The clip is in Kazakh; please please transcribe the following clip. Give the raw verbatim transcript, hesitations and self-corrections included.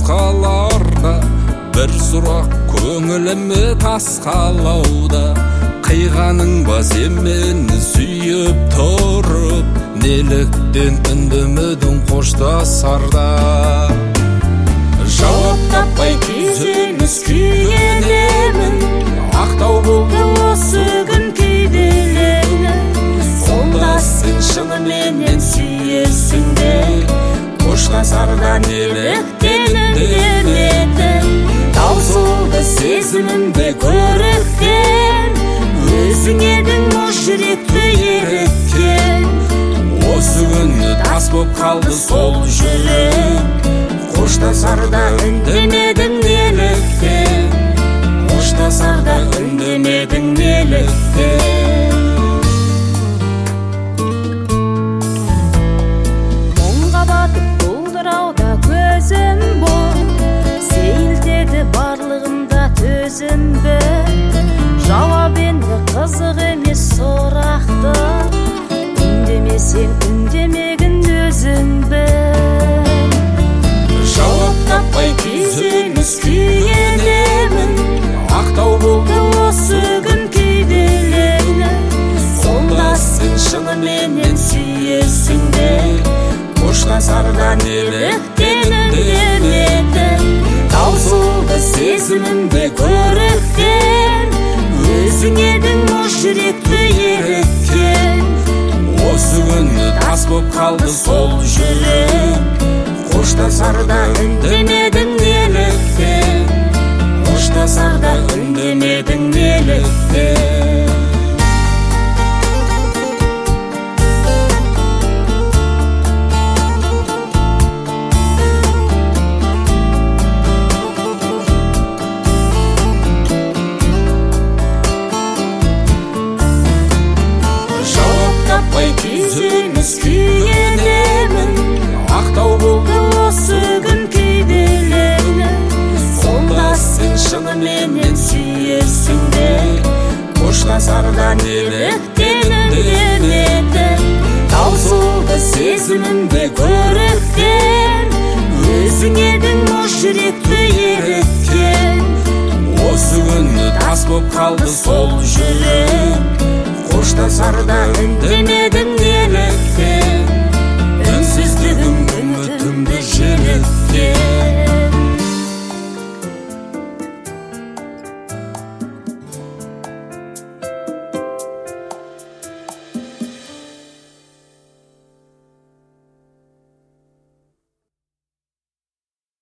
басқаларда бір сұрақ көңіліме тасқалауда. Қиғаның ба сен мені сүйіп тұрып, неліктен үндемедің қоштасарда? Жауап таппай күйзеліс күйенемін, ақтау болды осы күн кейделені. Сонда сен шынымен сүйесің бе, қоштасарда неліктен үндемедің? Таусылды сезімімді көріктен, өзің едің мұз жүректі еріткен. Осы күні тас боп қалды сол жүрек, қоштасарда үндемедің неліктен? Қоштасарда үндемедің неліктен? Мұңға батып бұлдырауда көзім бол, сейілтеді барлығында төзім бір. Жауап енді қызық емес сұрақты, үндемесең үндемегін өзің бір. Жауап таппай күйзеліс күйенемін, ақтау болды осы күн кейделені. Сонда сен шынымен сүйесің бе, қоштасарда неліктен үндемедің? Таусылды сезімімді көріктен, өзің едің мұз жүректі еріткен. Осы күні тас боп қалды сол жүрек, қоштасарда үндемедің неліктен? Қоштасарда үндемедің неліктен? Күйзеліс күйенемін, ақтау болды осы күн кейделені. Сонда сен шынымен сүйесің бе, қоштасарда неліктен үндемедің? Таусылды сезімімді көріктен, өзің едің мұз жүректі еріткен. Осы күні тас боп қалды сол жүрек, қоштасарда үндемедің